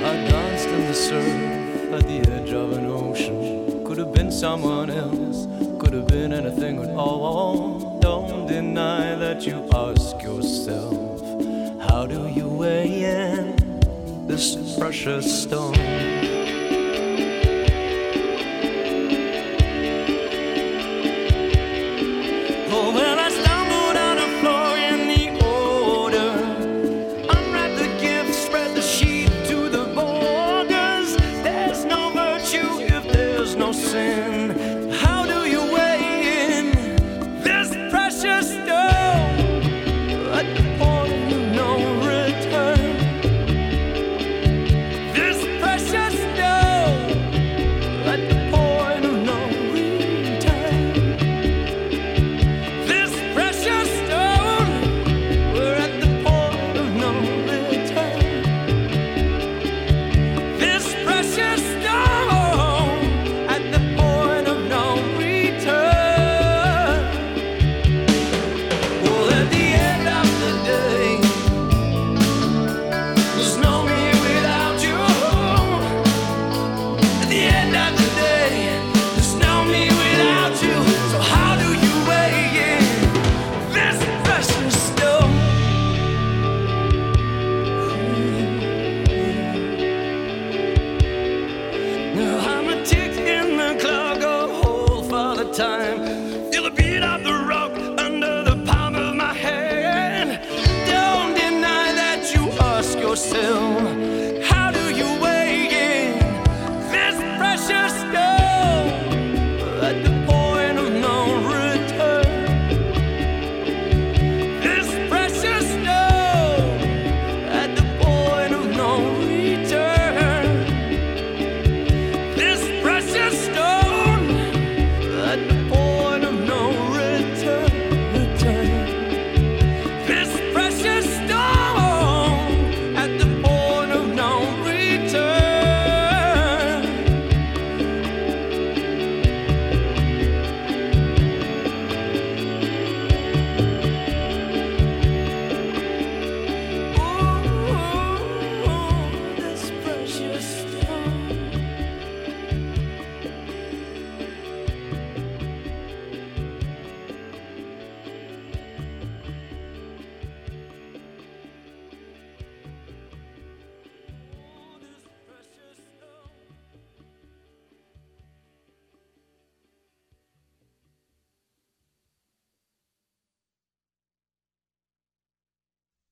I danced in the surf at the edge of an ocean. Could have been someone else, could have been anything at all. Don't deny that you ask yourself, how do you weigh in this precious stone?